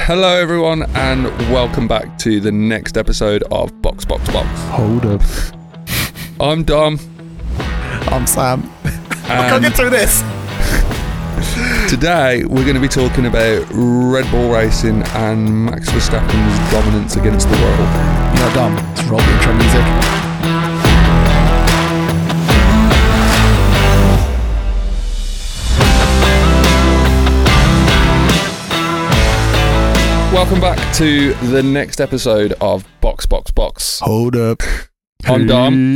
Hello everyone and welcome back to the next episode of Box. Hold up. I'm Dom. I'm Sam. I can't get through this. Today we're going to be talking about Red Bull Racing and Max Verstappen's dominance against the world. No, Dom, it's roll the intro music. Welcome back to the next episode of Box. Hold up. I'm Dom.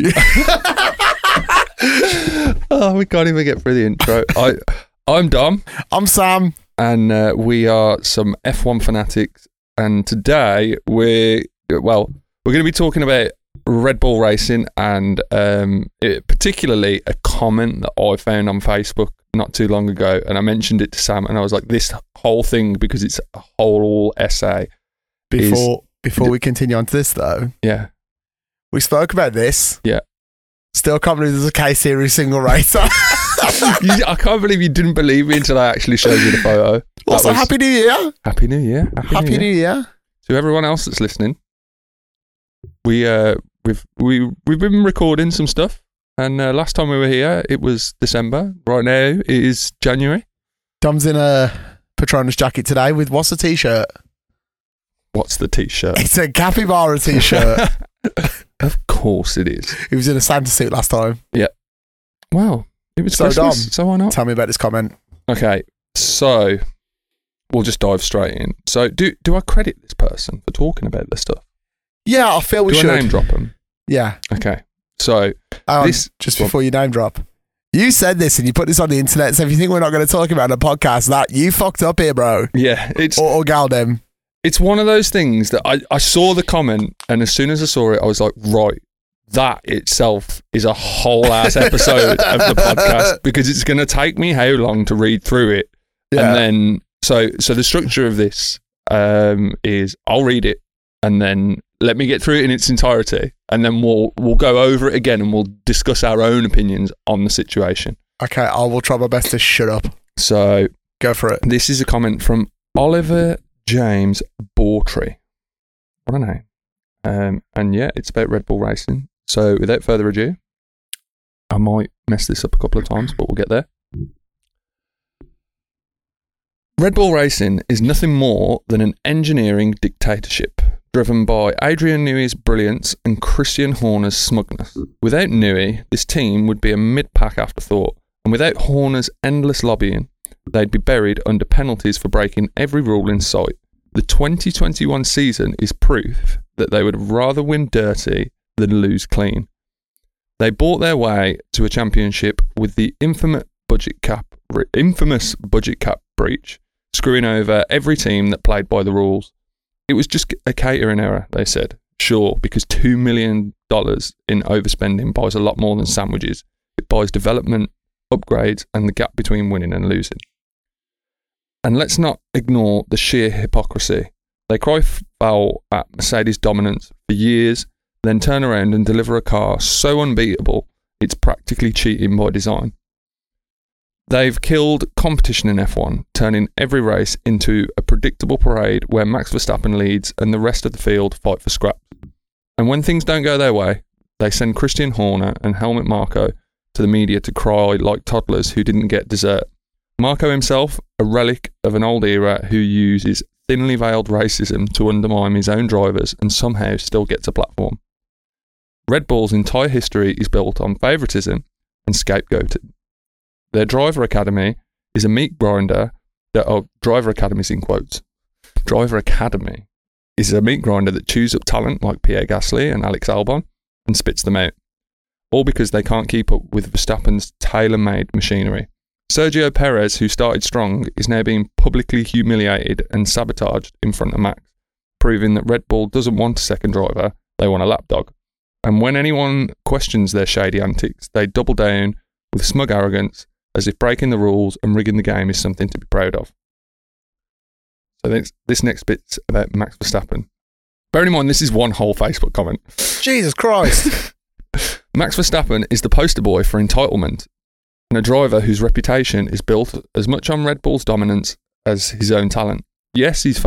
Oh, we can't even get through the intro. I'm Dom. I'm Sam. And we are some F1 fanatics. And today we're going to be talking about Red Bull Racing and particularly a comment that I found on Facebook not too long ago, and I mentioned it to Sam, and I was like, this whole thing, because it's a whole essay. Before we continue on to this, though, yeah, we spoke about this. Yeah, still can't believe there's a K-Series single racer. I can't believe you didn't believe me until I actually showed you the photo. Also, Happy New Year! Happy New Year! Happy New Year! To everyone else that's listening, we've been recording some stuff. And last time we were here, it was December. Right now, it is January. Dom's in a Patronus jacket today with what's the t-shirt? What's the t-shirt? It's a Capybara t-shirt. Of course it is. He was in a Santa suit last time. Yeah. Well, it was so Christmas, Dom, so why not? Tell me about this comment. Okay, so we'll just dive straight in. So do I credit this person for talking about this stuff? Yeah, I feel we should. Do I name drop them? Yeah. Okay. So before you name drop, you said this and you put this on the internet. So if you think we're not going to talk about a podcast, that you fucked up here, bro. Yeah, it's or gal them. It's one of those things that I saw the comment, and as soon as I saw it, I was like, right, that itself is a whole ass episode of the podcast, because it's going to take me how long to read through it, and then so the structure of this is I'll read it and then let me get through it in its entirety, and then we'll go over it again and we'll discuss our own opinions on the situation. Okay, I will try my best to shut up. So go for it. This is a comment from Oliver James Bawtry. What a name. And yeah, it's about Red Bull Racing. So without further ado, I might mess this up a couple of times, but we'll get there. Red Bull Racing is nothing more than an engineering dictatorship, driven by Adrian Newey's brilliance and Christian Horner's smugness. Without Newey, this team would be a mid-pack afterthought, and without Horner's endless lobbying, they'd be buried under penalties for breaking every rule in sight. The 2021 season is proof that they would rather win dirty than lose clean. They bought their way to a championship with the infamous budget cap breach, screwing over every team that played by the rules. It was just a catering error, they said. Sure, because $2 million in overspending buys a lot more than sandwiches. It buys development, upgrades, and the gap between winning and losing. And let's not ignore the sheer hypocrisy. They cry foul at Mercedes' dominance for years, then turn around and deliver a car so unbeatable, it's practically cheating by design. They've killed competition in F1, turning every race into a predictable parade where Max Verstappen leads and the rest of the field fight for scraps. And when things don't go their way, they send Christian Horner and Helmut Marko to the media to cry like toddlers who didn't get dessert. Marko himself, a relic of an old era who uses thinly veiled racism to undermine his own drivers and somehow still gets a platform. Red Bull's entire history is built on favouritism and scapegoating. Their driver academy is a meat grinder driver academy's in quotes. Driver academy is a meat grinder that chews up talent like Pierre Gasly and Alex Albon and spits them out. All because they can't keep up with Verstappen's tailor-made machinery. Sergio Perez, who started strong, is now being publicly humiliated and sabotaged in front of Max, proving that Red Bull doesn't want a second driver, they want a lapdog. And when anyone questions their shady antics, they double down with smug arrogance, as if breaking the rules and rigging the game is something to be proud of. So this next bit's about Max Verstappen. Bearing in mind, this is one whole Facebook comment. Jesus Christ. Max Verstappen is the poster boy for entitlement, and a driver whose reputation is built as much on Red Bull's dominance as his own talent. Yes, he's fast.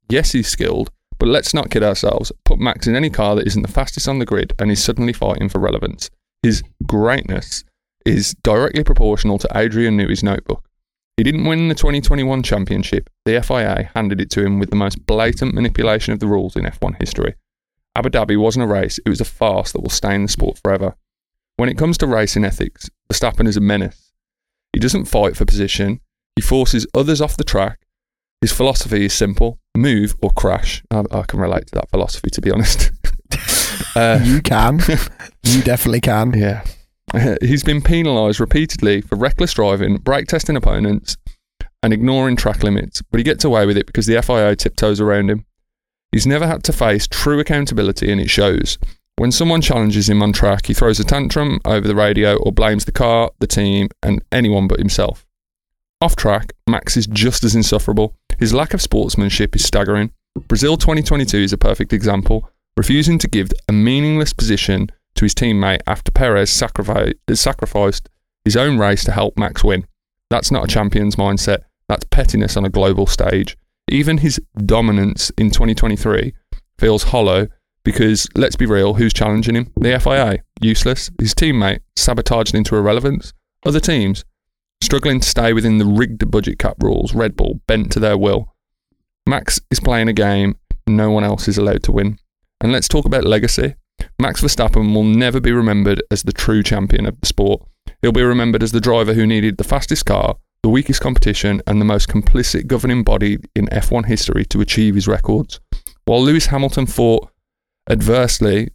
Yes, he's skilled, but let's not kid ourselves. Put Max in any car that isn't the fastest on the grid and he's suddenly fighting for relevance. His greatness is directly proportional to Adrian Newey's notebook. He didn't win the 2021 championship. The FIA handed it to him with the most blatant manipulation of the rules in F1 history. Abu Dhabi wasn't a race, it was a farce that will stay in the sport forever. When it comes to racing ethics, Verstappen is a menace. He doesn't fight for position, he forces others off the track. His philosophy is simple, move or crash. I can relate to that philosophy, to be honest. You can. You definitely can. Yeah. He's been penalised repeatedly for reckless driving, brake testing opponents, and ignoring track limits, but he gets away with it because the FIA tiptoes around him. He's never had to face true accountability, and it shows. When someone challenges him on track, he throws a tantrum over the radio or blames the car, the team, and anyone but himself. Off track, Max is just as insufferable. His lack of sportsmanship is staggering. Brazil 2022 is a perfect example, refusing to give a meaningless position to his teammate after Perez sacrificed his own race to help Max win. That's not a champion's mindset, that's pettiness on a global stage. Even his dominance in 2023 feels hollow because, let's be real, who's challenging him? The FIA, useless. His teammate, sabotaged into irrelevance. Other teams, struggling to stay within the rigged budget cap rules. Red Bull, bent to their will. Max is playing a game no one else is allowed to win. And let's talk about legacy. Max Verstappen will never be remembered as the true champion of the sport. He'll be remembered as the driver who needed the fastest car, the weakest competition, and the most complicit governing body in F1 history to achieve his records. While Lewis Hamilton fought adversity,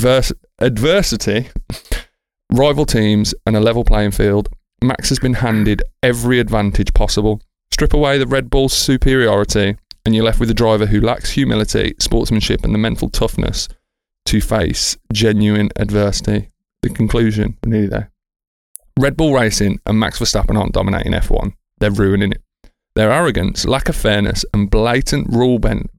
rival teams, and a level playing field, Max has been handed every advantage possible. Strip away the Red Bull's superiority, and you're left with a driver who lacks humility, sportsmanship, and the mental toughness to face genuine adversity. The conclusion, we're nearly there. Red Bull Racing and Max Verstappen aren't dominating F1. They're ruining it. Their arrogance, lack of fairness, and blatant rule bending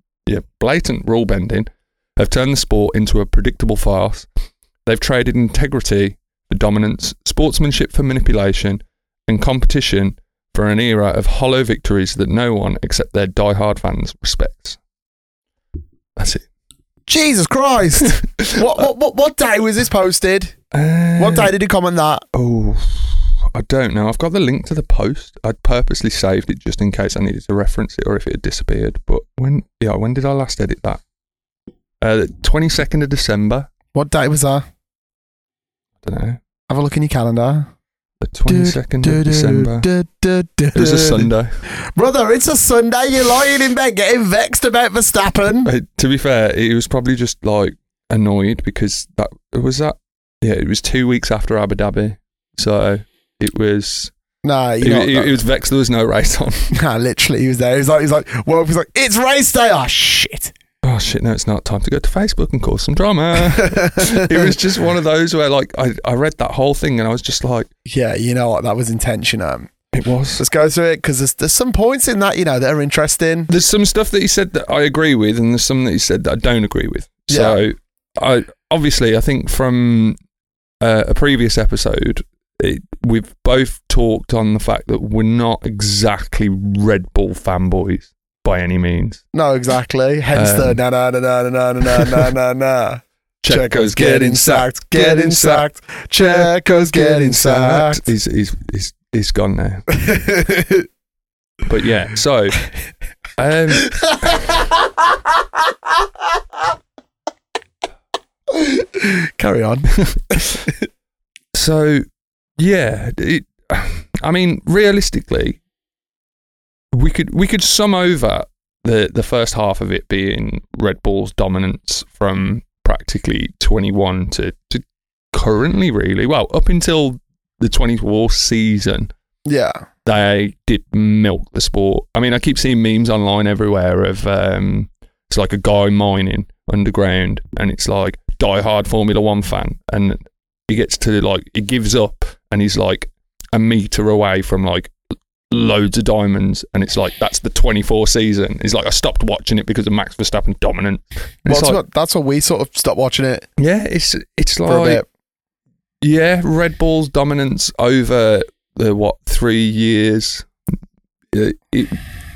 have turned the sport into a predictable farce. They've traded integrity for dominance, sportsmanship for manipulation, and competition for an era of hollow victories that no one except their die-hard fans respects. That's it. Jesus Christ! What day was this posted? What day did he comment that? Oh, I don't know. I've got the link to the post. I'd purposely saved it just in case I needed to reference it or if it had disappeared. But when did I last edit that? The 22nd of December. What day was that? I don't know. Have a look in your calendar. The 22nd of December. It was a Sunday. Brother, it's a Sunday. You're lying in bed getting vexed about Verstappen. To be fair, he was probably just like annoyed because it was 2 weeks after Abu Dhabi. So it was... Nah, he was vexed there was no race on. Nah, literally, he was there. He's like, it's race day. Oh, shit. Oh shit, no, it's not. Time to go to Facebook and cause some drama. It was just one of those where like I read that whole thing and I was just like... Yeah, you know what? That was intentional. It was. Let's go through it because there's some points in that, that are interesting. There's some stuff that he said that I agree with and there's some that he said that I don't agree with. Yeah. So, I think from a previous episode, we've both talked on the fact that we're not exactly Red Bull fanboys. By any means. No, exactly. Hence the na. Checo's getting sacked. Checo's getting sacked. He's gone now. But yeah, so carry on. So yeah, realistically, we could sum over the first half of it being Red Bull's dominance from practically 21 to currently, really. Well, up until the 24 season. Yeah. They did milk the sport. I mean, I keep seeing memes online everywhere of it's like a guy mining underground and it's like die-hard Formula One fan and he gets to he gives up and he's like a metre away from like loads of diamonds and it's like that's the 24 season. He's like, I stopped watching it because of Max Verstappen dominant. That's what we sort of stopped watching it. Yeah, it's for a like bit. Yeah, Red Bull's dominance over the 3 years.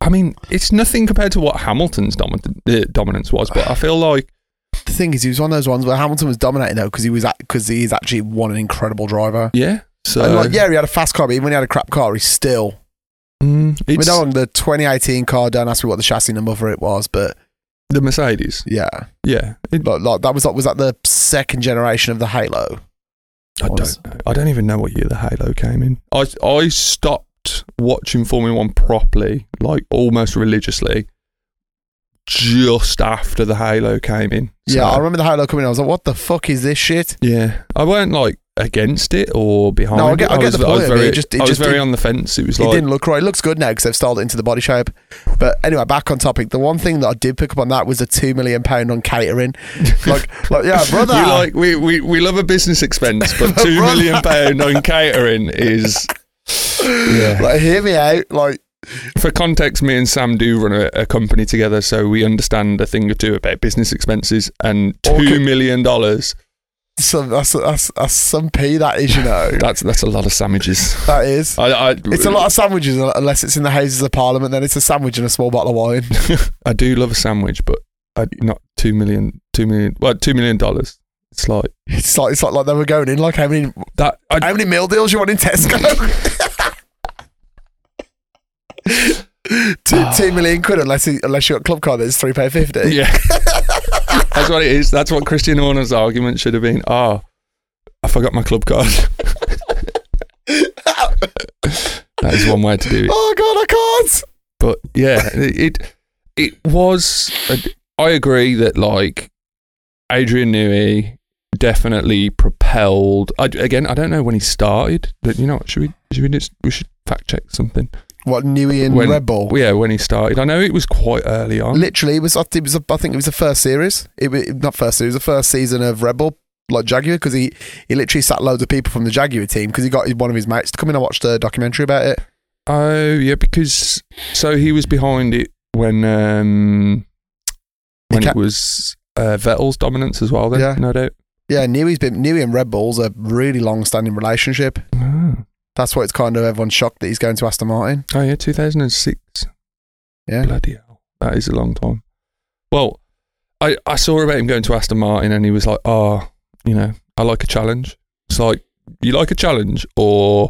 I mean, it's nothing compared to what Hamilton's dominance was, but I feel like the thing is, he was one of those ones where Hamilton was dominating though because he's actually an incredible driver. Yeah. So and he had a fast car, but even when he had a crap car, he's still. I mean, the 2018 car. Don't ask me what the chassis number for it was, but the Mercedes. Yeah. Like that was that the second generation of the Halo? I don't know. I don't even know what year the Halo came in. I stopped watching Formula One properly, like almost religiously, just after the Halo came in. So, yeah, I remember the Halo coming in. I was like, what the fuck is this shit? Yeah. I weren't like against it or behind it. I get the point. I was very on the fence. It was like... It didn't look right. It looks good now because they've styled it into the body shape. But anyway, back on topic. The one thing that I did pick up on that was a £2 million on catering. like yeah, brother. We love a business expense, but £2 million on catering is... Yeah. Like, hear me out. Like, for context, me and Sam do run a company together, so we understand a thing or two about business expenses, and $2 million. So that's some pee, that is, you know. that's a lot of sandwiches. That is. It's a lot of sandwiches, unless it's in the Houses of Parliament. Then it's a sandwich and a small bottle of wine. I do love a sandwich, but not $2 million. Well, $2 million. It's like they were going in. Like how many meal deals you want in Tesco? 2 million quid unless you got club card that's £3.50. Yeah. That's what it is. That's what Christian Horner's argument should have been. I forgot my club card. That is one way to do it. Oh God, I can't. But yeah, it was. I agree that like Adrian Newey definitely propelled. Again, I don't know when he started. But you know what? Should we should fact check something. What, Newey and Red Bull? Yeah, when he started. I know it was quite early on. Literally, I think it was the first series. Not first series, the first season of Red Bull, like Jaguar, because he literally sat loads of people from the Jaguar team because he got one of his mates to come in and watch the documentary about it. Oh, yeah, because... So he was behind it when it was Vettel's dominance as well then, yeah. No doubt. Yeah, Newey and Red Bull's a really long-standing relationship. Oh. That's why it's kind of everyone's shocked that he's going to Aston Martin. Oh yeah, 2006. Yeah. Bloody hell. That is a long time. Well, I saw about him going to Aston Martin and he was like, I like a challenge. It's like, you like a challenge? Or,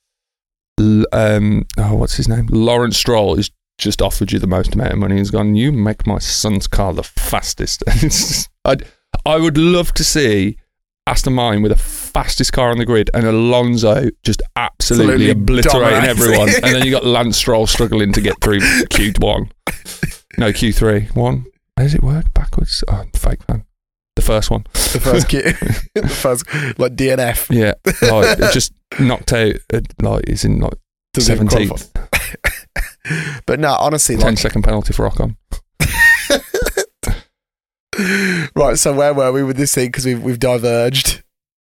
what's his name? Lawrence Stroll has just offered you the most amount of money. He's gone, you make my son's car the fastest. I would love to see Aston Martin with the fastest car on the grid and Alonso just absolutely obliterating everyone. And then you got Lance Stroll struggling to get through Q1. No, Q3. One. How does it work? Backwards? Oh, I'm a fake fan. The first one. The first Q. The first, like DNF. Yeah. Like, it just knocked out, like, he's in, like, 17th. But no, honestly. 10-second penalty for Ocon. Right, so where were we with this thing? Because we've diverged.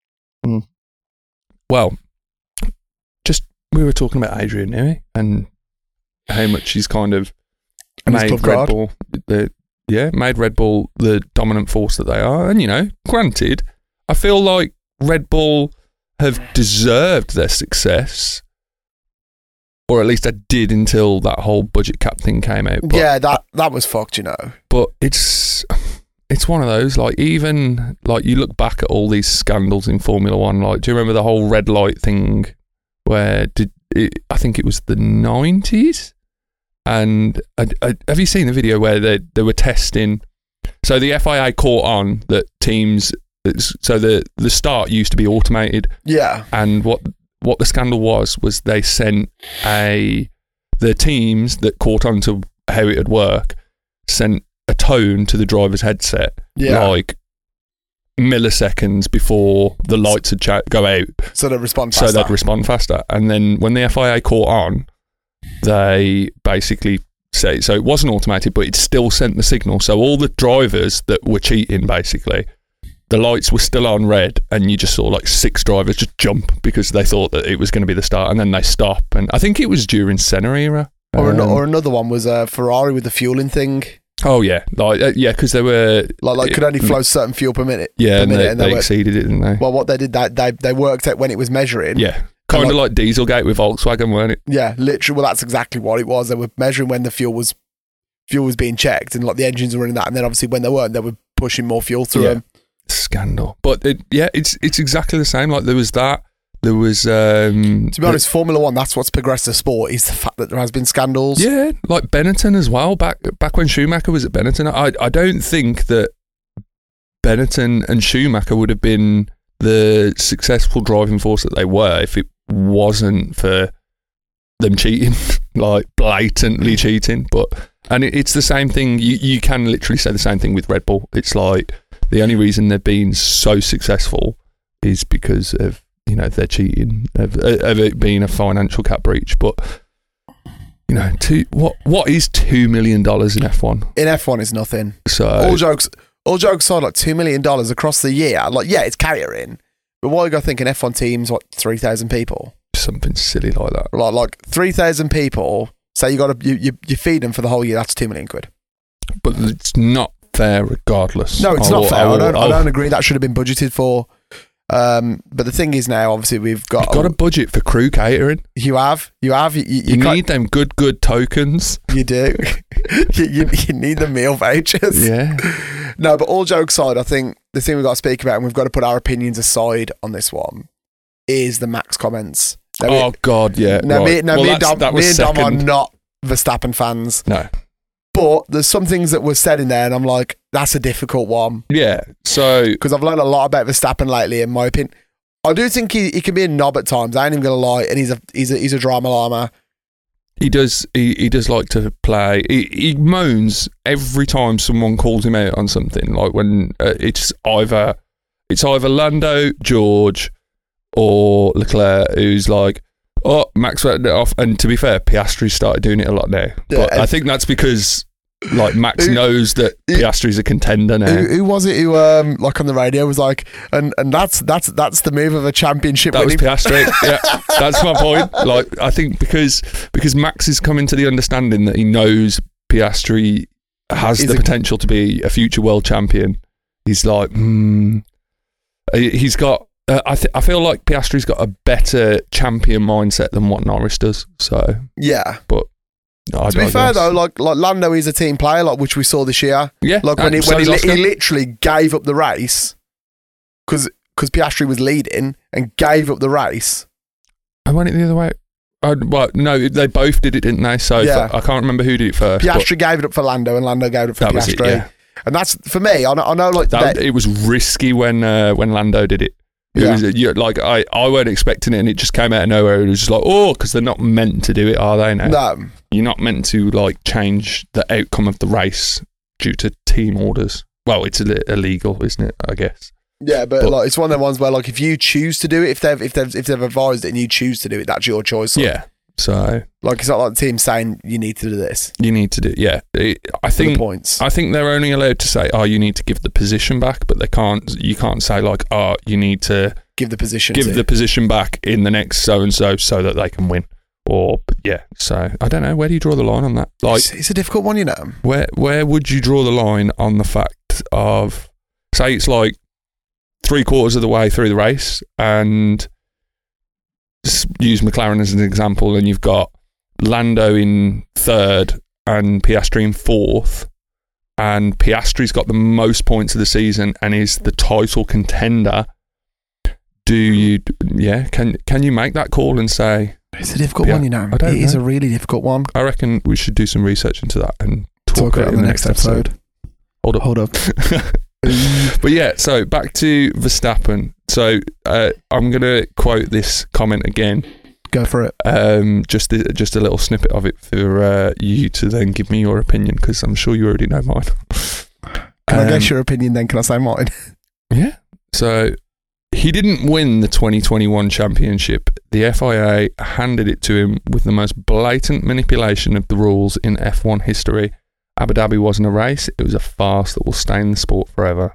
Well, just we were talking about Adrian Newey and how much he's kind of made Red Bull made Red Bull the dominant force that they are. And granted, I feel like Red Bull have deserved their success, or at least I did until that whole budget cap thing came out. But, yeah, that was fucked, But it's one of those, like, even, like, you look back at all these scandals in Formula One, like, do you remember the whole red light thing where I think it was the 90s? And have you seen the video where they were testing? So the FIA caught on that teams, so the start used to be automated. Yeah. And what the scandal was they sent the teams that caught on to how it would work, sent a tone to the driver's headset, like milliseconds before the lights would go out, so they'd respond faster. And then when the FIA caught on, they basically say, so it wasn't automated, but it still sent the signal. So all the drivers that were cheating, basically, the lights were still on red, and you just saw like 6 drivers just jump because they thought that it was going to be the start, and then they stop. And I think it was during Senna era. Or another one was Ferrari with the fueling thing. Oh yeah, because they were could only flow certain fuel per minute. Yeah, and they exceeded it, didn't they? Well, what they did, they worked out when it was measuring. Yeah, Kind of like Dieselgate with Volkswagen, weren't it? Yeah, literally. Well, that's exactly what it was. They were measuring when the fuel was being checked, and like the engines were running that, and then obviously when they weren't, they were pushing more fuel through them. Scandal. But it's exactly the same. Like there was that. There was to be honest, Formula One, that's what's progressed the sport, is the fact that there has been scandals. Yeah, like Benetton as well. Back when Schumacher was at Benetton, I don't think that Benetton and Schumacher would have been the successful driving force that they were if it wasn't for them cheating, like blatantly cheating. And it's the same thing. You can literally say the same thing with Red Bull. It's like the only reason they've been so successful is because of their cheating, of it being a financial cap breach. But what is $2 million in F1? In F1 is nothing. So all jokes aside, like $2 million across the year. Like, yeah, it's catering, but why you got thinking F1 teams, what, 3,000 people? Something silly like that. Like 3,000 people. Say you feed them for the whole year. That's £2 million. But it's not fair, regardless. No, it's not fair. I don't agree. That should have been budgeted for. But the thing is now, obviously, we've got a budget for crew catering. You need them good tokens. You do. you need the meal vouchers. Yeah. No, but all jokes aside, I think the thing we've got to speak about, and we've got to put our opinions aside on this one, is the Max comments. God, yeah. Me and Dom are second. not Verstappen fans. No. But there's some things that were said in there, and I'm like, that's a difficult one. Yeah. So because I've learned a lot about Verstappen lately, in my opinion. I do think he can be a knob at times. I ain't even gonna lie, and he's a drama llama. He does like to play. He moans every time someone calls him out on something. Like when it's either Lando, George, or Leclerc who's like, oh, Max went it off. And to be fair, Piastri started doing it a lot now. But I think that's because like Max knows that Piastri's a contender now. Who was it who like on the radio was like, and that's the move of a championship. That was Piastri. Yeah, that's my point. Like I think because Max is coming to the understanding that he knows Piastri has the potential to be a future world champion. He's like, he's got. I feel like Piastri's got a better champion mindset than what Norris does. So yeah, but to be fair though, like Lando is a team player, like which we saw this year. Yeah, like when he literally gave up the race because Piastri was leading and gave up the race. I went it the other way. Well, no, they both did it, didn't they? So yeah. I can't remember who did it first. Piastri gave it up for Lando, and Lando gave it up for Piastri. Yeah. And that's for me. I know, like it was risky when Lando did it. I weren't expecting it, and it just came out of nowhere. It was just like, because they're not meant to do it, are they? No, you're not meant to like change the outcome of the race due to team orders. Well, it's illegal, isn't it? I guess. Yeah, but like it's one of the ones where like if you choose to do it, if they've advised it and you choose to do it, that's your choice. Like. Yeah. So like it's not like the team saying you need to do this. You need to do I think they're only allowed to say, you need to give the position back, but you can't say like, you need to give the position back in the next so and so that they can win. So I don't know, where do you draw the line on that? Like it's a difficult one, Where would you draw the line on the fact of, say it's like 3/4 of the way through the race, and use McLaren as an example, and you've got Lando in third and Piastri in fourth, and Piastri's got the most points of the season and is the title contender. Can you make that call and say it's a difficult one? It is a really difficult one. I reckon we should do some research into that and talk about it in the next episode. Hold up. But yeah, so back to Verstappen. So I'm going to quote this comment again. Go for it. Just a little snippet of it for you to then give me your opinion, because I'm sure you already know mine. Can I guess your opinion then? Can I say mine? Yeah. So he didn't win the 2021 championship. The FIA handed it to him with the most blatant manipulation of the rules in F1 history. Abu Dhabi wasn't a race, it was a farce that will stain the sport forever.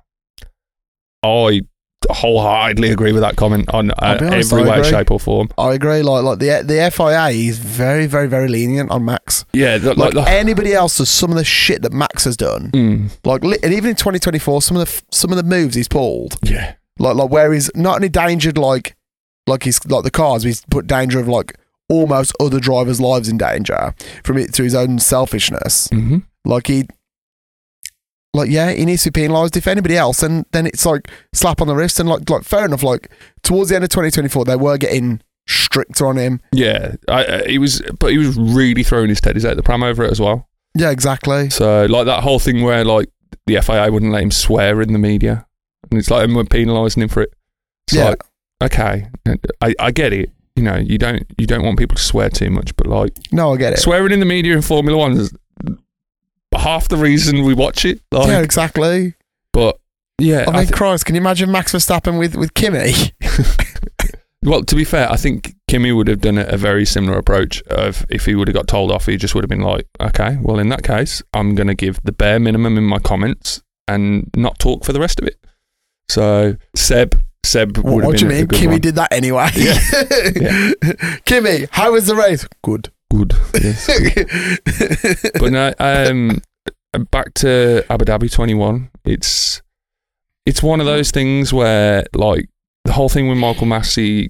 I wholeheartedly agree with that comment on every way, shape or form. I agree. Like the FIA is very, very, very lenient on Max. Yeah, anybody else does some of the shit that Max has done. And even in 2024, some of the moves he's pulled. Yeah, like where he's not only endangered like like the cars, he's put danger of like almost other drivers' lives in danger from it through his own selfishness. Mm-hmm. Like he needs to be penalised. If anybody else, and then it's like slap on the wrist, and like fair enough. Like towards the end of 2024, they were getting stricter on him. Yeah, he was really throwing his teddies out the pram over it as well. Yeah, exactly. So like that whole thing where like the FIA wouldn't let him swear in the media, and it's like and we're penalising him for it. It's like, okay, I get it. You know, you don't want people to swear too much, but like, no, I get it. Swearing in the media in Formula One is half the reason we watch it. Like, yeah, exactly. But yeah, I mean, Christ, can you imagine Max Verstappen with Kimi? Well, to be fair, I think Kimi would have done a very similar approach of if he would have got told off, he just would have been like, okay, well, in that case, I'm going to give the bare minimum in my comments and not talk for the rest of it. So Seb would have been. What do you mean? Kimi did that anyway. Yeah. Yeah. Kimi, how was the race? Good. Yes. Good. But no, back to Abu Dhabi 21. It's one of those things where like the whole thing with Michael Massey,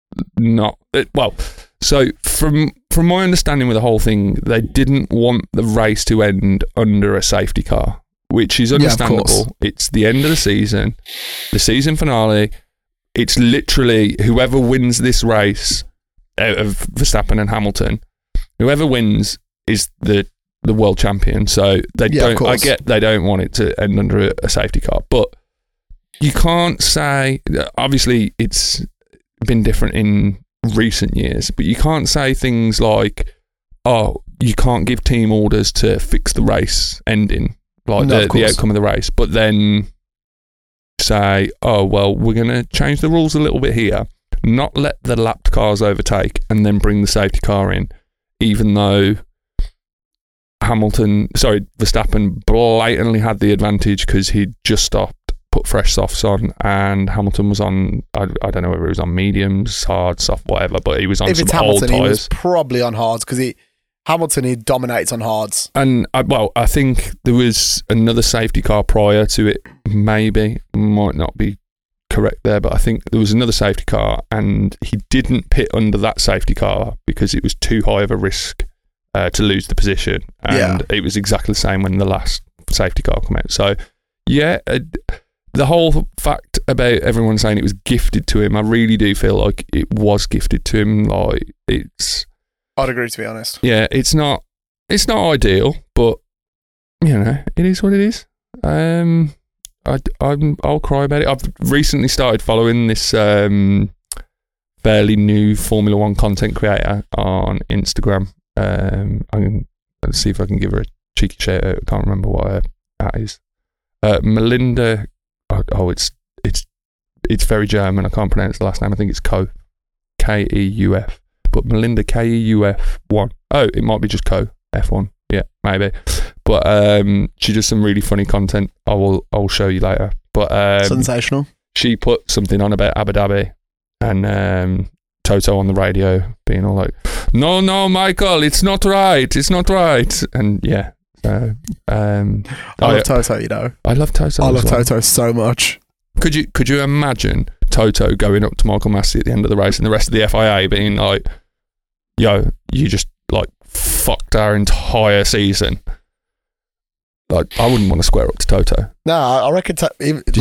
so from my understanding with the whole thing, they didn't want the race to end under a safety car, which is understandable. It's the end of the season finale. It's literally whoever wins this race out of Verstappen and Hamilton, whoever wins is the world champion. So they don't. I get they don't want it to end under a safety car, but you can't say. Obviously, it's been different in recent years, but you can't say things like, "Oh, you can't give team orders to fix the race ending, like the outcome of the race," but then say, "Oh, well, we're going to change the rules a little bit here, not let the lapped cars overtake, and then bring the safety car in," even though Verstappen blatantly had the advantage because he'd just stopped, put fresh softs on, and Hamilton was on, I don't know whether he was on mediums, hard, soft, whatever, but he was on some old tyres. He was probably on hards because Hamilton dominates on hards. And I think there was another safety car prior to it, maybe, might not be correct there, but I think there was another safety car and he didn't pit under that safety car because it was too high of a risk to lose the position. And it was exactly the same when the last safety car came out. So, yeah, the whole fact about everyone saying it was gifted to him, I really do feel like it was gifted to him. Like, I'd agree, to be honest. Yeah, it's not ideal, but you know, it is what it is. I'll cry about it. I've recently started following this fairly new Formula One content creator on Instagram. Let's see if I can give her a cheeky shout out. I can't remember what her at is. Melinda. It's very German. I can't pronounce the last name. I think it's Keuf. But Melinda Keuf1. Oh, it might be just F1. Yeah, maybe. But she does some really funny content. I'll show you later. But sensational. She put something on about Abu Dhabi and Toto on the radio being all like, "No, Michael, it's not right. It's not right." And yeah, I love Toto. You know, I love Toto. I love Toto so much. Could you imagine Toto going up to Michael Massey at the end of the race and the rest of the FIA being like, "Yo, you just like fucked our entire season." Like, I wouldn't want to square up to Toto. No, I reckon. Toto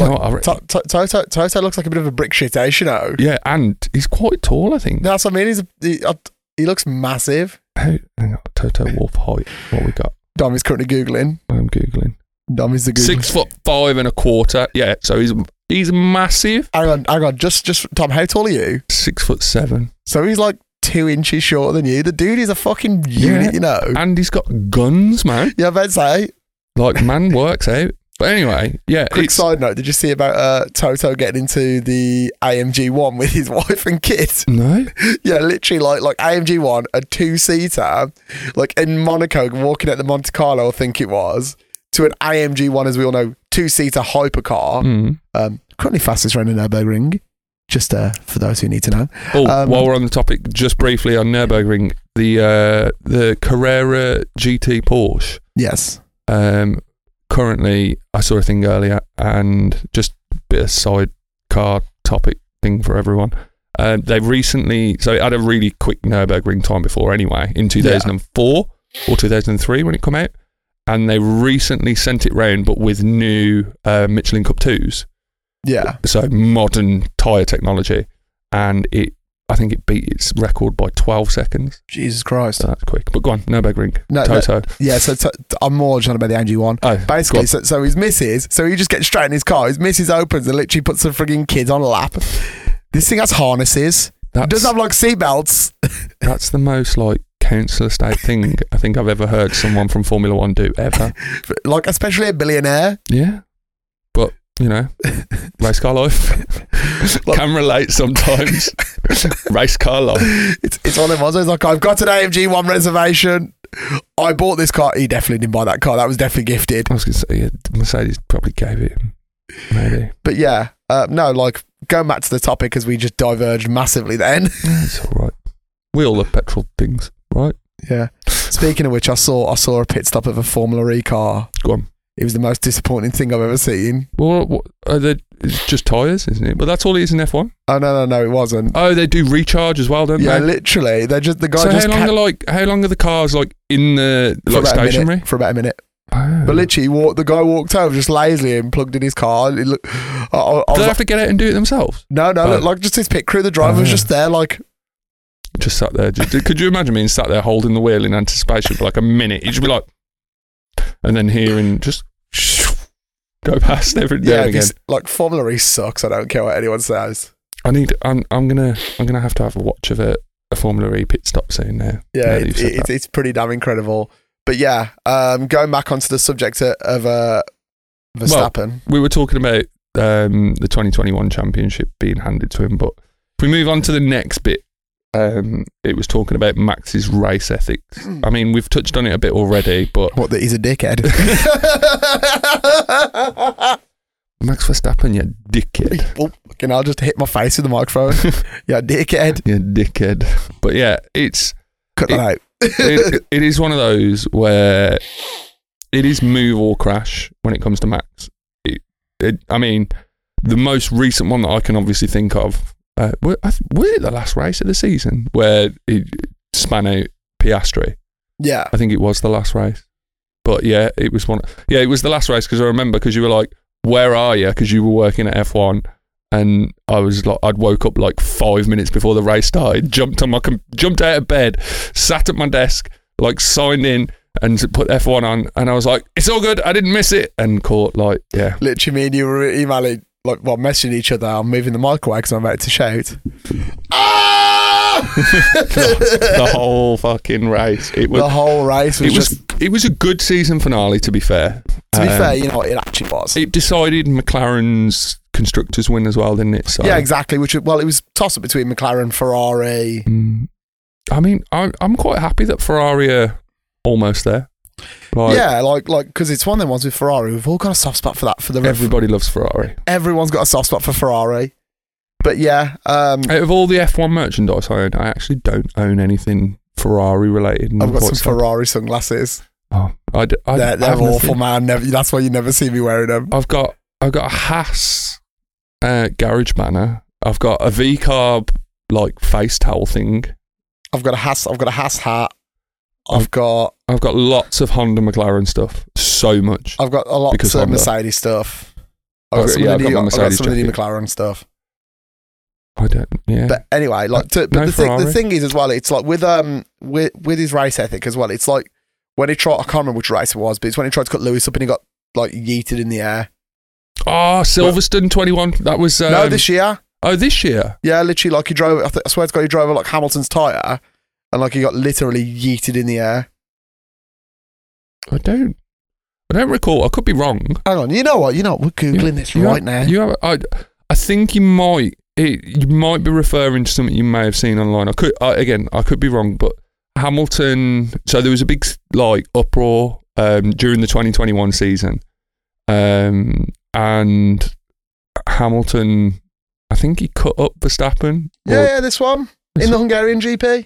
looks like a bit of a brick shit, you know. Yeah, and he's quite tall, I think. That's what I mean. He looks massive. Hang on, Toto Wolff height. What we got? Dom is currently googling. I'm googling. Dom is the Googling. 6'5.25". Yeah, so he's massive. Hang on. Just Tom, how tall are you? 6'7". So he's like 2 inches shorter than you. The dude is a fucking unit, you know. And he's got guns, man. Yeah, I bet say. Like, man works out. But anyway, yeah. Quick side note, did you see about Toto getting into the AMG 1 with his wife and kid? No. Yeah, literally like AMG 1, a 2-seater, like in Monaco, walking at the Monte Carlo, I think it was, to an AMG 1, as we all know, 2-seater hypercar. Currently fastest around the Nürburgring. Just for those who need to know. While we're on the topic, just briefly on Nürburgring, the Carrera GT Porsche. Yes. Currently, I saw a thing earlier, and just a bit of sidecar topic thing for everyone. They recently, so it had a really quick Nürburgring time before anyway, in 2004 or 2003 when it came out. And they recently sent it round, but with new Michelin Cup 2s. Yeah. So modern tyre technology. And I think it beat its record by 12 seconds. Jesus Christ. So that's quick. But go on, Nürburgring. Toto. Yeah, so I'm more trying about the AMG1. Oh, basically, so his missus, so he just gets straight in his car. His missus opens and literally puts the frigging kids on a lap. This thing has harnesses. It doesn't have like seatbelts. That's the most like council estate thing I think I've ever heard someone from Formula One do ever. Like, especially a billionaire. Yeah. But, you know, race car life. Can relate sometimes. Race car life. It's one of those. It's like, I've got an AMG1 reservation. I bought this car. He definitely didn't buy that car. That was definitely gifted. I was going to say, yeah, Mercedes probably gave it. Maybe. But yeah, no, like, going back to the topic because we just diverged massively then. It's all right. We all love petrol things, right? Yeah. Speaking of which, I saw a pit stop of a Formula E car. Go on. It was the most disappointing thing I've ever seen. Well, it's just tyres, isn't it? But that's all it is in F1. Oh no, it wasn't. Oh, they do recharge as well, don't they? Yeah, literally. They're just the guy. So just how long are the cars like in the like stationary? For about a minute. Oh. But literally, the guy walked over just lazily and plugged in his car. Do they have to get out and do it themselves? No, like just his pit crew. The driver was just there, like. Just sat there. Could you imagine being sat there holding the wheel in anticipation for like a minute? You'd just be like, and then hearing just go past every day again. Like Formula E sucks. I don't care what anyone says. I'm gonna have to have a watch of a Formula E pit stop soon now. Yeah, it's pretty damn incredible. But yeah, going back onto the subject of Verstappen. Well, we were talking about the 2021 championship being handed to him, but if we move on to the next bit. It was talking about Max's race ethics. I mean, we've touched on it a bit already, but... What, that he's a dickhead? Max Verstappen, you dickhead. Oh, I'll just hit my face with the microphone. Yeah, dickhead. Yeah, dickhead. But yeah, Cut that out. it is one of those where it is move or crash when it comes to Max. I mean, the most recent one that I can obviously think of was it the last race of the season where he span out Piastri? Yeah, I think it was the last race. But yeah, it was it was the last race because I remember because you were like, "Where are you?" Because you were working at F1, and I was like, I'd woke up like 5 minutes before the race started, jumped out of bed, sat at my desk, like signed in and put F1 on, and I was like, "It's all good, I didn't miss it," and caught literally me and you were emailing. Messaging each other, I'm moving the mic away because I'm about to shout. the whole fucking race. It was a good season finale, to be fair. You know what it actually was. It decided McLaren's constructors win as well, didn't it? So, yeah, exactly. It was toss up between McLaren, Ferrari. I mean, I'm quite happy that Ferrari are almost there. Because it's one of them ones with Ferrari. We've all got a soft spot for that. Everybody loves Ferrari. Everyone's got a soft spot for Ferrari. But yeah, out of all the F1 merchandise I own, I actually don't own anything Ferrari related. I've got some Ferrari sunglasses. Oh, they're awful, man. That's why you never see me wearing them. I've got a Haas garage banner. I've got a V-carb face towel thing. I've got a Haas hat. I've got lots of Honda McLaren stuff. So much. I've got a lot of Mercedes stuff. I've got some of the new McLaren stuff. I don't. Yeah. But anyway, the thing is as well, it's like with his race ethic as well. It's like when he tried. I can't remember which race it was, but it's when he tried to cut Lewis up and he got yeeted in the air. Oh, Silverstone 21. That was no, this year. Oh, this year. Yeah, literally, he drove. I swear to God, he drove Hamilton's tyre. And he got literally yeeted in the air. I don't recall. I could be wrong. Hang on. You know what? We're Googling this right now. I think you might be referring to something you may have seen online. I could be wrong, but Hamilton. So there was a big uproar during the 2021 season, and Hamilton. I think he cut up Verstappen. Yeah, this one in the Hungarian GP.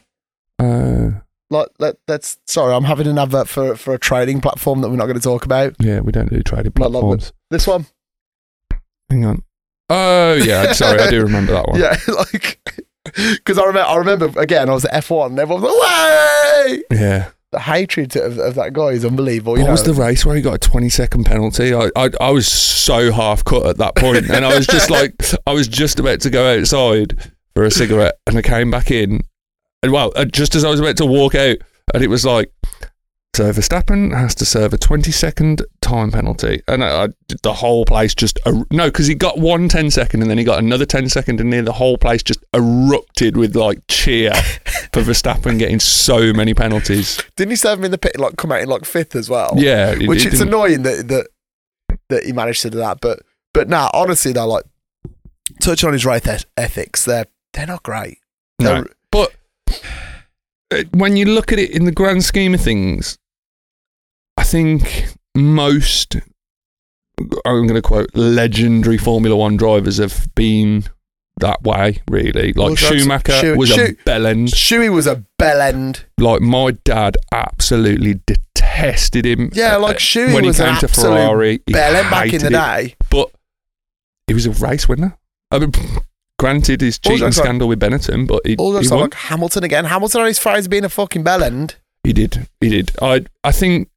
Sorry, I'm having an advert for a trading platform that we're not going to talk about. Yeah, we don't do trading platforms. This one. Hang on. Oh yeah, sorry, I do remember that one. Yeah, Because I remember again, I was at F1 and everyone was like, "Way!" Yeah. The hatred of that guy is unbelievable. What was the race where he got a 20-second penalty? I was so half cut at that point, and I was just like, I was just about to go outside for a cigarette, and I came back in, and just as I was about to walk out, and it was like, so Verstappen has to serve a 20-second time penalty, and the whole place just no, because he got 1 10-second, and then he got another 10-second, and then the whole place just erupted with like cheer for Verstappen getting so many penalties. Didn't he serve him in the pit, like come out in like 5th as well? Yeah, it's annoying that he managed to do that, but nah, honestly though, like touching on his race ethics, they're not great. No, but when you look at it in the grand scheme of things, I think most, I'm going to quote, legendary Formula One drivers have been that way, really. Like Schumacher was a bellend. Shuey was a bellend. Like my dad absolutely detested him. Yeah, like Shuey when he was came an to Ferrari. Bellend back in the day. But he was a race winner. I mean, granted, his cheating scandal with Benetton, but he won. Like Hamilton again. Hamilton on his phrase being a fucking bellend. He did. I think.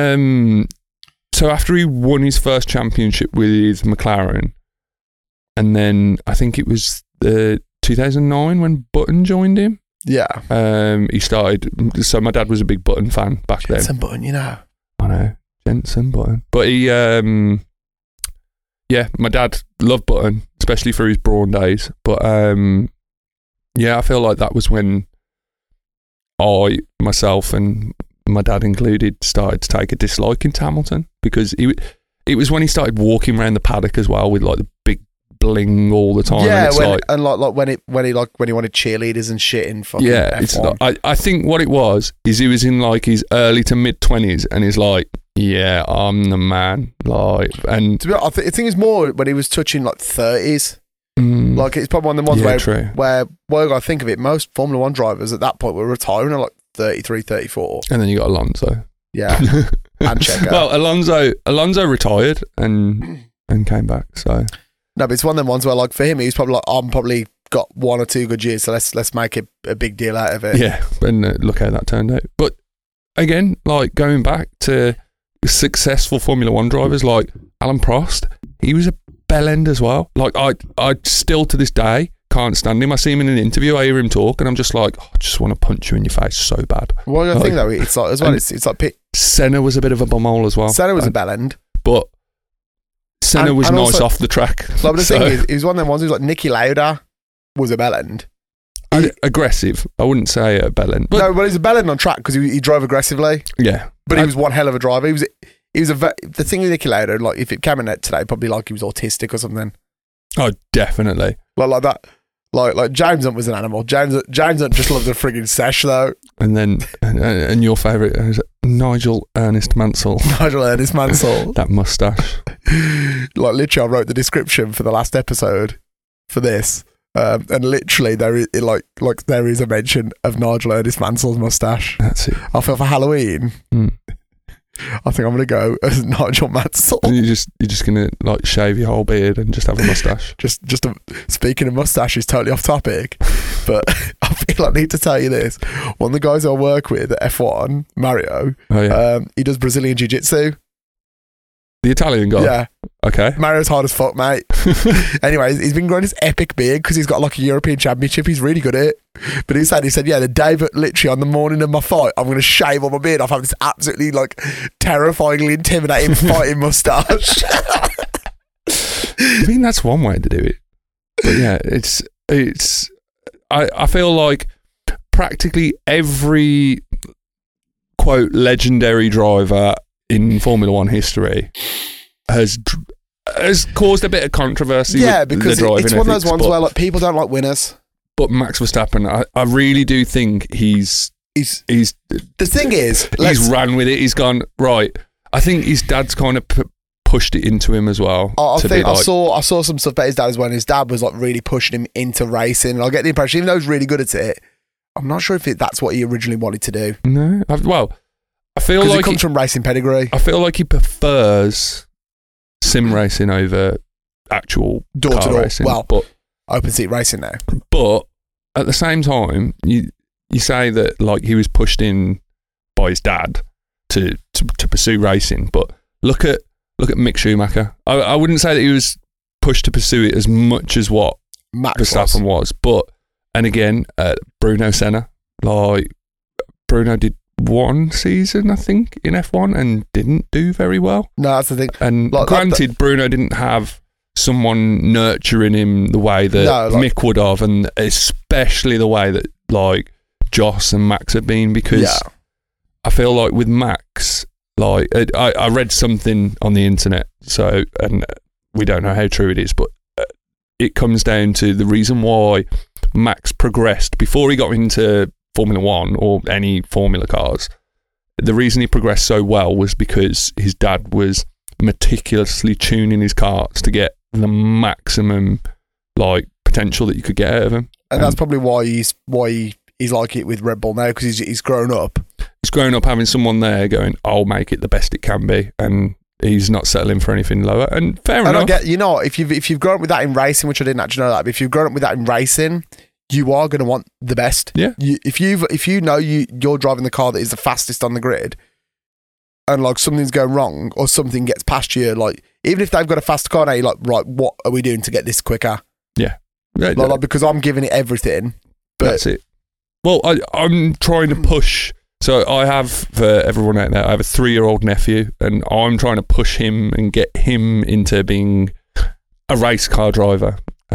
So after he won his first championship with McLaren, and then I think it was 2009 when Button joined him. Yeah. He started. So my dad was a big Button fan back then. Jenson Button, you know. I know, Jenson Button. But he, yeah, my dad loved Button, especially for his Brawn days. But yeah, I feel like that was when I, myself, and my dad included, started to take a dislike into Hamilton, because it was when he started walking around the paddock as well with like the big bling all the time. Yeah, and when he wanted cheerleaders and shit in fucking yeah, F1. it's like, I think what it was is he was in like his early to mid 20s, and he's like, yeah, I'm the man. Like, and to be honest, I think it's more when he was touching like 30s. Like it's probably one of the ones where I think of it, most Formula One drivers at that point were retiring at like 33, 34. And then you got Alonso. Yeah. And Checo. Well, Alonso retired and came back. So no, but it's one of them ones where like for him, he's probably like, I'm probably got 1 or 2 good years, so let's make a big deal out of it. Yeah, and look how that turned out. But again, like going back to successful Formula One drivers like Alan Prost, he was a bellend as well. Like I still to this day can't stand him. I see him in an interview, I hear him talk, and I'm just like, I just want to punch you in your face so bad. Well, I think though, it's like as well. It's like Senna was a bit of a bumhole as well. Senna was a bellend, but Senna was and nice also, off the track. Like, the thing is, he was one of them ones who's like Niki Lauda was a bellend. Aggressive. I wouldn't say a bellend. But no, but he's a bellend on track because he drove aggressively. Yeah, but he was one hell of a driver. He was the thing with Niki Lauda. Like if it came in today, probably like he was autistic or something. Oh, definitely. Like that. Like James Hunt was an animal. James Hunt just loved the frigging sesh though. And then and your favourite is Nigel Ernest Mansell. Nigel Ernest Mansell. That moustache. Like literally, I wrote the description for the last episode for this, and literally there is there is a mention of Nigel Ernest Mansell's moustache. That's it. I feel for Halloween. I think I'm gonna go as Nigel Mansell. And you're just gonna like shave your whole beard and just have a mustache. Speaking of mustaches, totally off topic, but I feel I need to tell you this. One of the guys I work with at F1, Mario, he does Brazilian Jiu-Jitsu. The Italian guy? Yeah. Okay. Mario's hard as fuck, mate. Anyways, he's been growing this epic beard because he's got like a European Championship. He's really good at it. But he said, yeah, the day that literally on the morning of my fight, I'm going to shave all my beard off. I have this absolutely like terrifyingly intimidating fighting moustache. I mean, that's one way to do it. But yeah, I feel like practically every quote legendary driver in Formula One history has caused a bit of controversy. Yeah, with because the driving it's one of those ethics, ones where like people don't like winners. But Max Verstappen, I really do think he's the thing is he's ran with it. He's gone right. I think his dad's kind of pushed it into him as well. I saw some stuff about his dad as well. And his dad was like really pushing him into racing. And I get the impression, even though he's really good at it, I'm not sure if that's what he originally wanted to do. No, I feel like he comes from racing pedigree. I feel like he prefers sim racing over actual door-to-door racing. Well, but open seat racing now. But at the same time, you say that like he was pushed in by his dad to pursue racing, but look at Mick Schumacher. I wouldn't say that he was pushed to pursue it as much as what Max Verstappen was, but and again, Bruno Senna. Like Bruno did one season, I think, in F1 and didn't do very well. No, that's the thing. And like, granted, Bruno didn't have someone nurturing him the way that Mick would have, and especially the way that like Joss and Max have been, because I feel like with Max, like I read something on the internet, so and we don't know how true it is, but it comes down to the reason why Max progressed before he got into Formula One or any Formula cars. The reason he progressed so well was because his dad was meticulously tuning his cars to get the maximum like potential that you could get out of him. And that's probably why he's like it with Red Bull now, because he's grown up. He's grown up having someone there going, I'll make it the best it can be, and he's not settling for anything lower. And fair enough. I get, if you've grown up with that in racing, which I didn't actually know that, but if you've grown up with that in racing, you are going to want the best. Yeah. If you know you're driving the car that is the fastest on the grid, and like something's going wrong or something gets past you, like even if they've got a faster car now, you're like, right, what are we doing to get this quicker? Yeah. Like, because I'm giving it everything. But that's it. Well, I'm trying to push. So I have, for everyone out there, I have a 3-year-old nephew, and I'm trying to push him and get him into being a race car driver.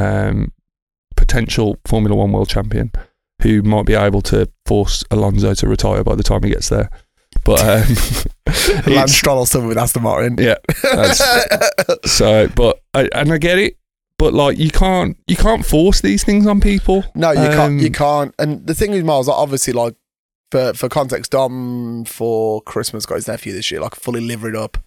Potential Formula One world champion who might be able to force Alonso to retire by the time he gets there. But Lance Stroll or something with Aston Martin. Yeah. So, but I get it. But like you can't force these things on people. No, you can't. And the thing is, Miles, obviously, like for context, Dom for Christmas got his nephew this year, like fully liveried up.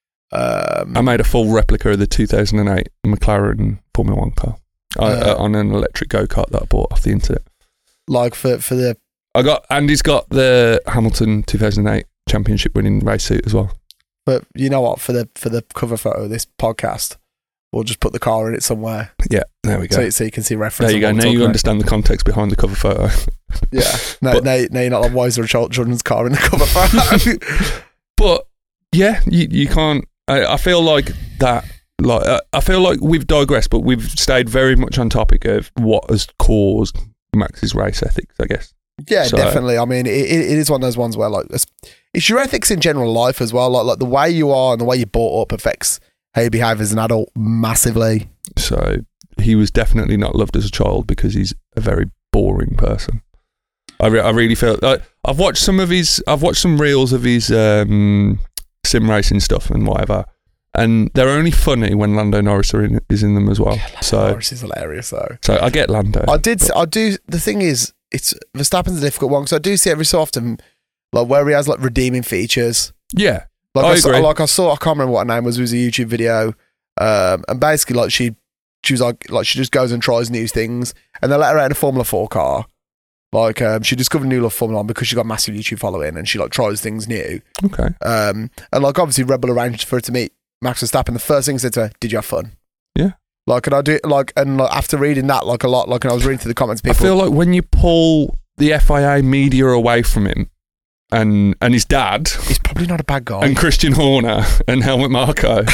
I made a full replica of the 2008 McLaren Formula One car. On an electric go-kart that I bought off the internet. Like for the... Andy's got the Hamilton 2008 championship winning race suit as well. But you know what? For the cover photo of this podcast, we'll just put the car in it somewhere. Yeah, there we go. So you can see reference. There you go. Now you understand the context behind the cover photo. Yeah. Now you're not like, why is there a children's car in the cover photo? But yeah, you can't... I feel like that... Like I feel like we've digressed, but we've stayed very much on topic of what has caused Max's race ethics, I guess. Yeah, definitely. I mean, it is one of those ones where like it's your ethics in general life as well. Like the way you are and the way you're brought up affects how you behave as an adult massively. So he was definitely not loved as a child because he's a very boring person. I really feel like I've watched some reels of his sim racing stuff and whatever. And they're only funny when Lando Norris is in them as well. Yeah, Lando Norris is hilarious though. So I get Lando. I do. The thing is, it's Verstappen's a difficult one because I do see every so often, like where he has like redeeming features. Yeah, like I agree. I can't remember what her name was. It was a YouTube video, and basically like she was like she just goes and tries new things, and they let her out in a Formula 4 car. Like she discovered new love for Formula 1 because she got massive YouTube following, and she like tries things new. Okay. And like obviously Red Bull arranged for her to meet Max Verstappen. The first thing he said to her, "Did you have fun?" Yeah. Like, and I do like, and like, after reading that like a lot, like, and I was reading through the comments, people. I feel like when you pull the FIA media away from him, and his dad, he's probably not a bad guy, and Christian Horner and Helmut Marko.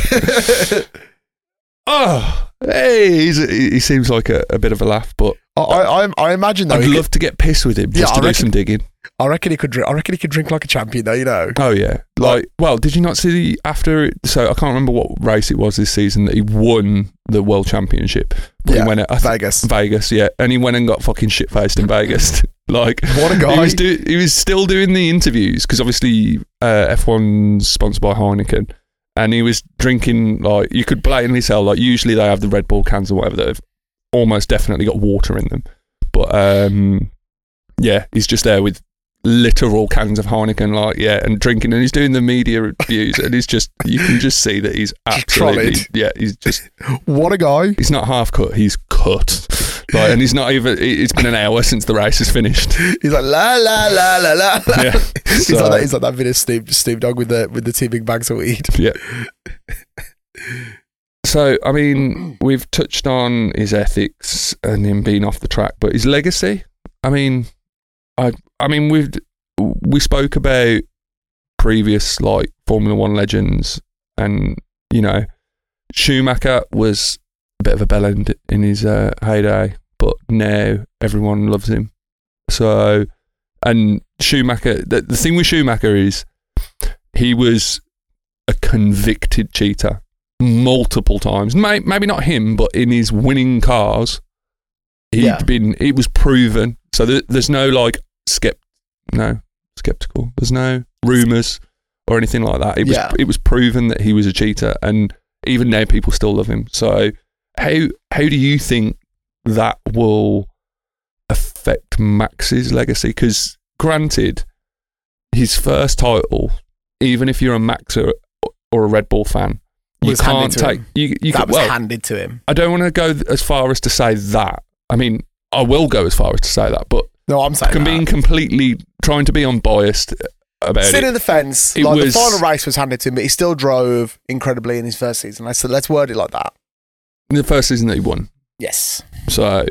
Oh, hey, he seems like a bit of a laugh, but I imagine though, I'd love to get pissed with him just to do some digging. I reckon he could drink like a champion though, you know. Oh yeah, like well, did you not see after? So I can't remember what race it was this season that he won the world championship. But he went at Vegas, yeah, and he went and got fucking shit faced in Vegas. Like what a guy! He was still doing the interviews because obviously F1's sponsored by Heineken. And he was drinking, like, you could blatantly tell, like, usually they have the Red Bull cans or whatever that have almost definitely got water in them. But, yeah, he's just there with literal cans of Heineken, like, yeah, and drinking. And he's doing the media reviews. And he's just, you can just see that he's absolutely, yeah, he's just. What a guy. He's not half cut, he's cut. Like, and he's not even, it's been an hour since the race has finished. He's like, la, la, la, la, la. Yeah. He's like that video of Snoop Dogg with the 2 big bags of weed. Yeah. So, I mean, we've touched on his ethics and him being off the track, but his legacy, I mean, we spoke about previous like Formula One legends, and you know, Schumacher was a bit of a bellend in his heyday, but now everyone loves him. So, and Schumacher, the thing with Schumacher is he was a convicted cheater multiple times. Maybe not him, but in his winning cars, it was proven. So there's no like skeptical. There's no rumours or anything like that. It was proven that he was a cheater, and even now people still love him. So how do you think that will affect Max's legacy? Because granted, his first title, even if you're a Max or a Red Bull fan, you can't take. That was handed to him. I don't want to go as far as to say that. I mean, I will go as far as to say that, but no, I'm saying being completely trying to be unbiased about it. Sitting in the fence, the final race was handed to him, but he still drove incredibly in his first season. I said, let's word it like that. In the first season that he won. Yes. I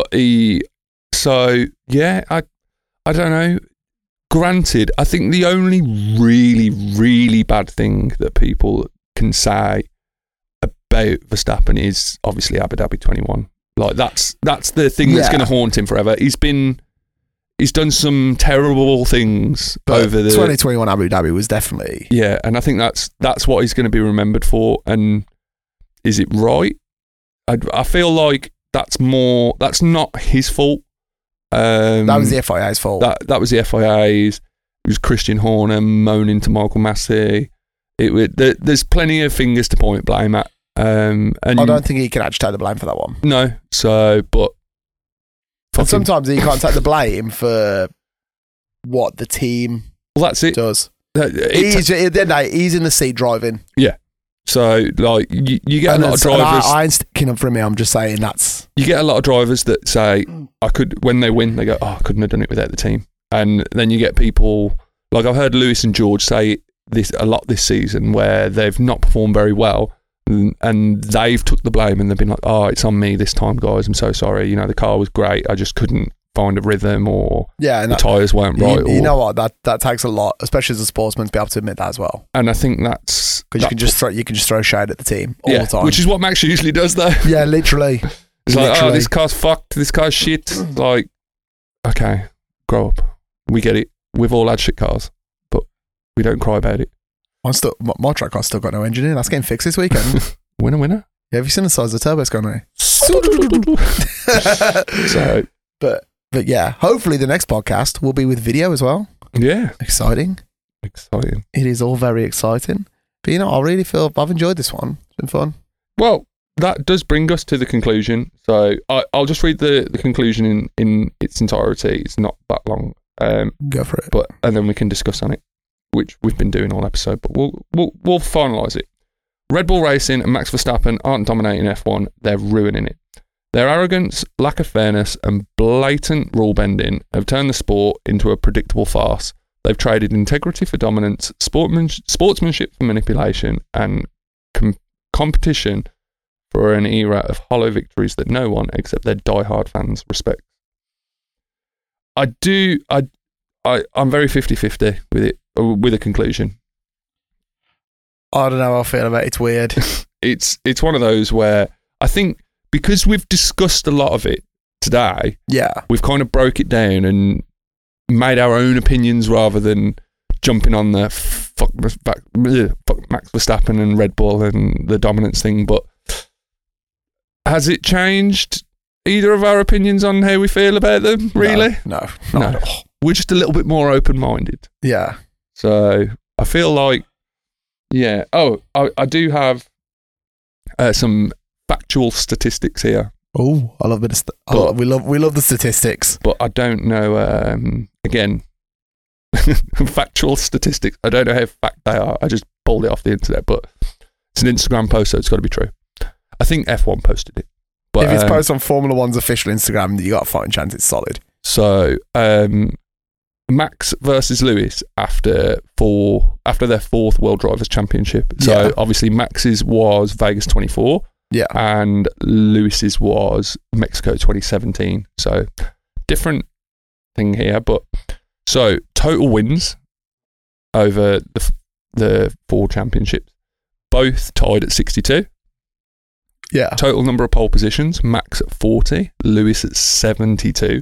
don't know. Granted, I think the only really, really bad thing that people can say about Verstappen is obviously Abu Dhabi 21. Like that's the thing that's going to haunt him forever. He's done some terrible things over the 2021 Abu Dhabi was definitely and I think that's what he's going to be remembered for. And is it right? I feel like that's not his fault. That was the FIA's fault. That was the FIA's. It was Christian Horner moaning to Michael Massey. There's plenty of fingers to point blame at. And I don't think he can actually take the blame for that one. No. So, but and sometimes he can't take the blame for what the team that's it. does. He's in the seat driving. Yeah. So, like, you get a lot of drivers. I ain't sticking up for me. I'm just saying you get a lot of drivers that say, when they win, they go, I couldn't have done it without the team. And then you get people, like I've heard Lewis and George say this a lot this season, where they've not performed very well. And they've took the blame and they've been like, it's on me this time, guys. I'm so sorry. You know, the car was great. I just couldn't find a rhythm, or the tyres weren't right. You know what? That takes a lot, especially as a sportsman, to be able to admit that as well. And I think that's because you can just throw shade at the team all the time, which is what Max usually does, though. Yeah, literally. It's like, this car's fucked. This car's shit. Like, okay, grow up. We get it. We've all had shit cars, but we don't cry about it. My track car's still got no engine in. That's getting fixed this weekend. Winner. Yeah, have you seen the size of the turbo it's gone now? So, but yeah, hopefully the next podcast will be with video as well. Yeah, exciting. It is all very exciting. But you know, I really feel I've enjoyed this one. It's been fun. Well, that does bring us to the conclusion. So I'll just read the conclusion in its entirety. It's not that long. Go for it. And then we can discuss on it, which we've been doing all episode. But we'll finalise it. Red Bull Racing and Max Verstappen aren't dominating F1. They're ruining it. Their arrogance, lack of fairness, and blatant rule bending have turned the sport into a predictable farce. They've traded integrity for dominance, sportsmanship for manipulation, and competition for an era of hollow victories that no one except their diehard fans respect. I'm very 50-50 with it, with a conclusion. I don't know how I feel about it. It's weird. It's one of those where I think because we've discussed a lot of it today, we've kind of broke it down and made our own opinions rather than jumping on the fuck Max Verstappen and Red Bull and the dominance thing. But has it changed either of our opinions on how we feel about them, really? No. We're just a little bit more open-minded. Yeah. So I feel like, I do have some factual statistics here. Oh, I love it. We love the statistics. But I don't know, again, factual statistics. I don't know how fact they are. I just pulled it off the internet, but it's an Instagram post, so it's got to be true. I think F1 posted it. But, if it's posted on Formula One's official Instagram, you got a fighting chance it's solid. So, Max versus Lewis after their fourth World Drivers' Championship. So, obviously, Max's was Vegas 24. Yeah. And Lewis's was Mexico 2017. So, different thing here, but so total wins over the 4 championships, both tied at 62. Yeah. Total number of pole positions, Max at 40, Lewis at 72.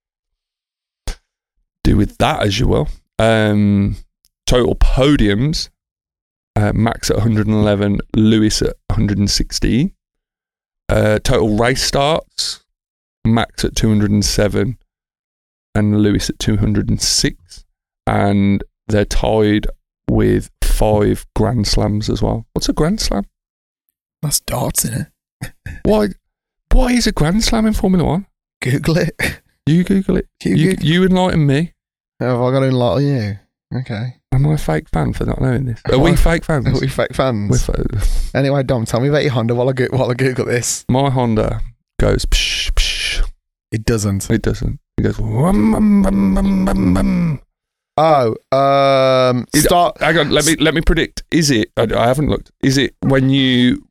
Do with that as you will. Total podiums, Max at 111, Lewis at 116. Total race starts, Max at 207 and Lewis at 206. And they're tied with 5 Grand Slams as well. What's a Grand Slam? That's darts, isn't it? Why is a Grand Slam in Formula One? Google it. You Google it. You enlighten me. Have I got to enlighten you? Okay. Am I a fake fan for not knowing this? Are we fake fans? Are we fake fans? Anyway, Dom, tell me about your Honda while I Google this. My Honda goes psh, psh. It doesn't. It doesn't. It goes wum, wum, wum, wum, wum, wum. Oh, hang on, let me predict. Is it, I haven't looked, is it when you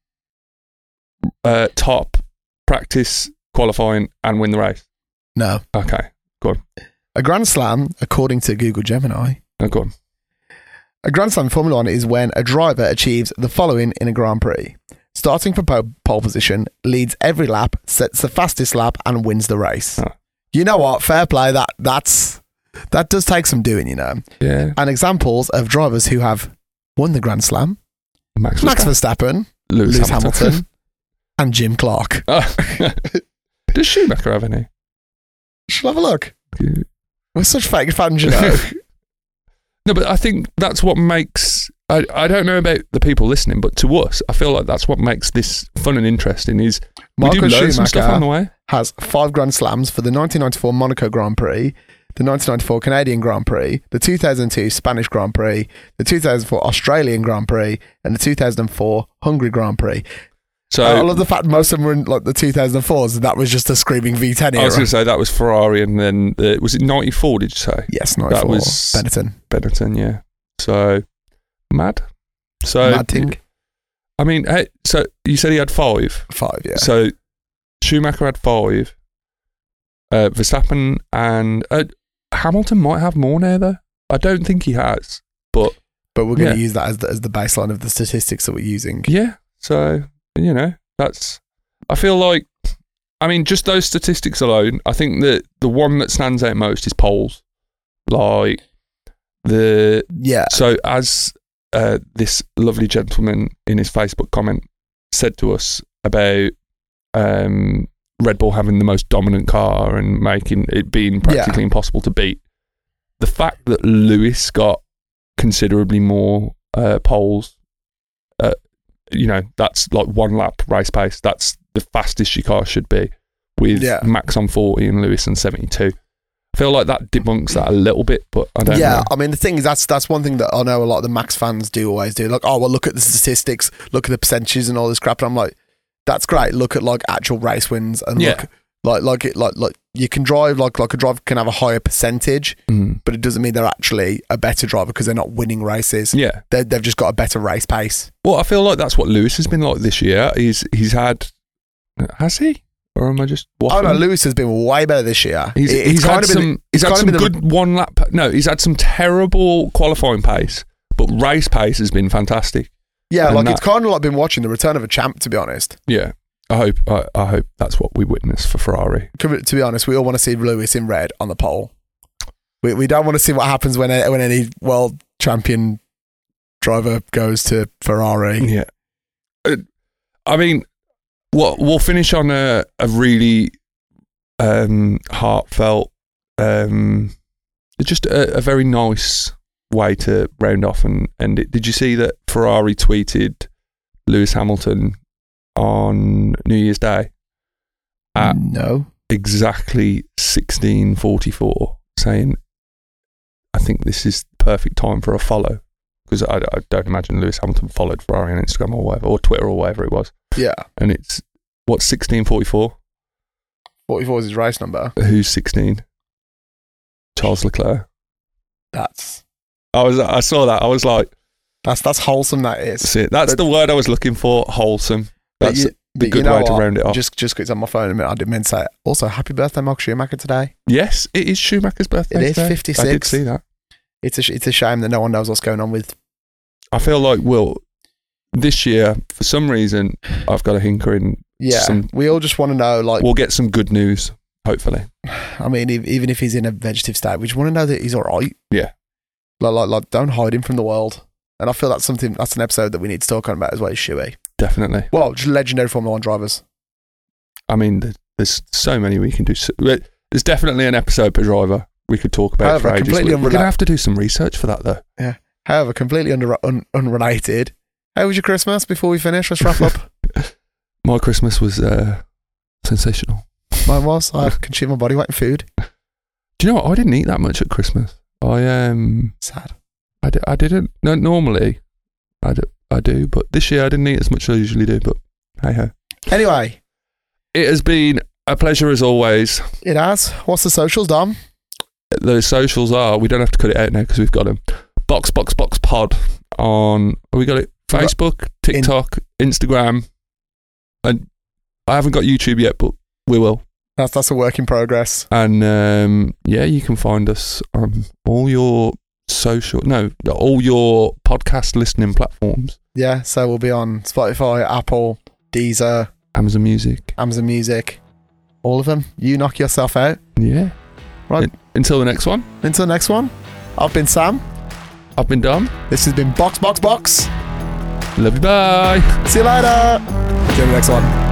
top practice qualifying and win the race? No. Okay, go on. A Grand Slam, according to Google Gemini. Oh, go on. A Grand Slam in Formula One is when a driver achieves the following in a Grand Prix. Starting from pole position, leads every lap, sets the fastest lap and wins the race. Oh. You know what? Fair play. That does take some doing, you know. Yeah. And examples of drivers who have won the Grand Slam. Max Verstappen, Lewis Hamilton and Jim Clark. Oh. Does Schumacher have any? Shall have a look. Yeah. We're such fake fans, you know. No, but I think that's what makes... I don't know about the people listening, but to us, I feel like that's what makes this fun and interesting is we do learn some stuff on the way. Has 5 Grand Slams for the 1994 Monaco Grand Prix, the 1994 Canadian Grand Prix, the 2002 Spanish Grand Prix, the 2004 Australian Grand Prix, and the 2004 Hungary Grand Prix. So I love the fact most of them were in like the 2004s, and that was just a screaming V10 era. I was going to say that was Ferrari, and then was it 94? Did you say? Yes, 94. That was Benetton, yeah. So mad. So mad thing. I mean, hey, so you said he had 5. 5, yeah. So Schumacher had 5. Verstappen and Hamilton might have more now, though. I don't think he has, but we're going to use that as the baseline of the statistics that we're using. Yeah. So. You know, I feel like, I mean, just those statistics alone, I think that the one that stands out most is poles. So as this lovely gentleman in his Facebook comment said to us about Red Bull having the most dominant car and making it being practically impossible to beat, the fact that Lewis got considerably more poles, you know, that's like 1 lap race pace. That's the fastest your car should be, with Max on 40 and Lewis on 72. I feel like that debunks that a little bit, but I don't know. Yeah, I mean, the thing is, that's one thing that I know a lot of the Max fans always do. Like, oh, well, look at the statistics, look at the percentages and all this crap. And I'm like, that's great. Look at like actual race wins and look like you can drive like a driver can have a higher percentage, but it doesn't mean they're actually a better driver because they're not winning races. Yeah, they've just got a better race pace. Well, I feel like that's what Lewis has been like this year. He's had, has he? Or am I just waffling? Oh no, Lewis has been way better this year. He's had some good 1 lap. No, he's had some terrible qualifying pace, but race pace has been fantastic. Yeah, and like it's kind of like been watching the return of a champ, to be honest. Yeah. I hope that's what we witness for Ferrari. To be honest, we all want to see Lewis in red on the pole. We don't want to see what happens when any world champion driver goes to Ferrari. Yeah. I mean, we'll finish on a really heartfelt, just a very nice way to round off and end it. Did you see that Ferrari tweeted Lewis Hamilton on New Year's Day at exactly 16:44, saying, I think this is the perfect time for a follow, because I don't imagine Lewis Hamilton followed Ferrari on Instagram or whatever, or Twitter or whatever it was. Yeah. And it's, what's 16:44? 44 is his race number. Who's 16? Charles Leclerc. I saw that. I was like, that's wholesome. That is. That's the word I was looking for. Wholesome. the good way to round it off. Just it's on my phone a minute. I didn't mean to say it. Also, happy birthday, Mark Schumacher, today. Yes, it is Schumacher's birthday. It is today. 56. I did see that. It's a shame that no one knows what's going on with. I feel like, this year, for some reason, I've got a hinker we all just want to know, like... We'll get some good news, hopefully. I mean, even if he's in a vegetative state, we just want to know that he's all right. Yeah. Like, don't hide him from the world. And I feel that's an episode that we need to talk about as well as Shuey. Definitely. Well, just legendary Formula 1 drivers. I mean, there's so many we can do. There's definitely an episode per driver we could talk about for ages. We're going to have to do some research for that, though. Yeah. However, completely unrelated. How was your Christmas before we finish? Let's wrap up. My Christmas was sensational. Mine was. I consumed my body weight in food. Do you know what? I didn't eat that much at Christmas. Sad. I didn't. No, normally I do, but this year I didn't eat as much as I usually do. But hey ho. Anyway, it has been a pleasure as always. It has. What's the socials, Dom? The socials are. We don't have to cut it out now because we've got them. Box Pod on. We got it. Facebook, TikTok, Instagram, and I haven't got YouTube yet, but we will. That's a work in progress. And you can find us on all your all your podcast listening platforms. Yeah, so we'll be on Spotify, Apple, Deezer, Amazon Music, all of them. You knock yourself out. Yeah. Right. Until the next one. I've been Sam. I've been Dom. This has been Box. Love you, bye. See you later. See you in the next one.